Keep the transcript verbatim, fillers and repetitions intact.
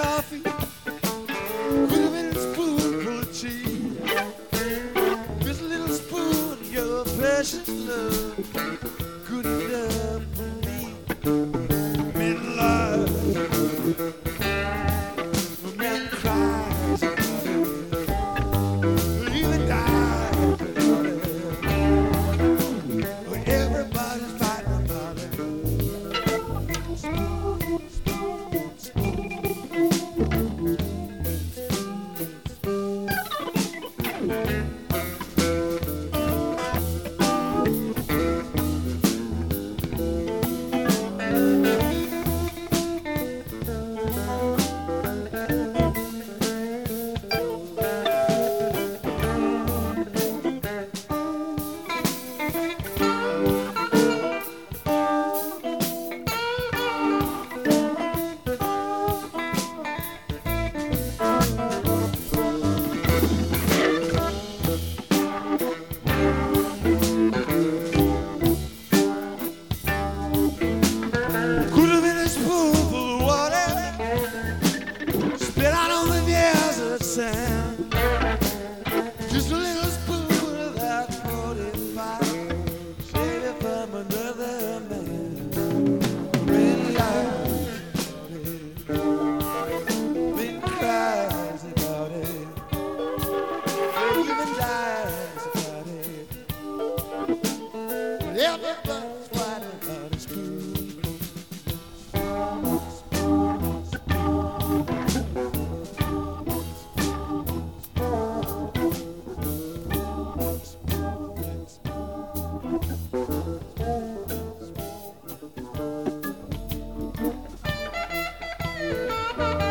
coffee. Could have been a spoonful of cheese. Just a little spoon of your precious love. Good enough for me. Midlife. Men cries about it. Even dies about it. Everybody's fighting about it. Could have been a spoonful of water spit out on the desert sand. Just a little spoon of that forty-five, save it from another man. Red light, red cries about it, even dies about it. Everybody's fighting about a spoon. Thank you.